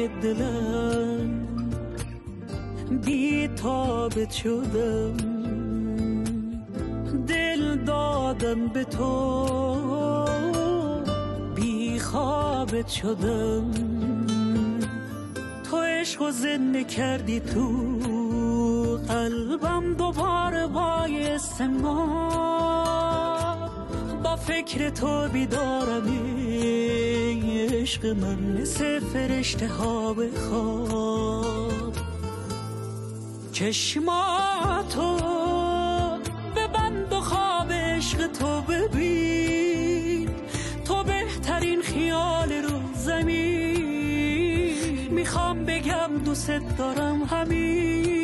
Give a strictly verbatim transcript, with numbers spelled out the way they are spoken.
دلم بی تابت شدم، دل دادم به تو بی خوابت شدم. تو عشق و زنده کردی تو قلبم، دوباره باعث ما با فکر تو بیدارم. عشق من مثل فرشته ها به خواب، چشماتو ببند و خواب عشق تو ببین. تو بهترین خیال رو زمین، میخوام بگم دوست دارم همین.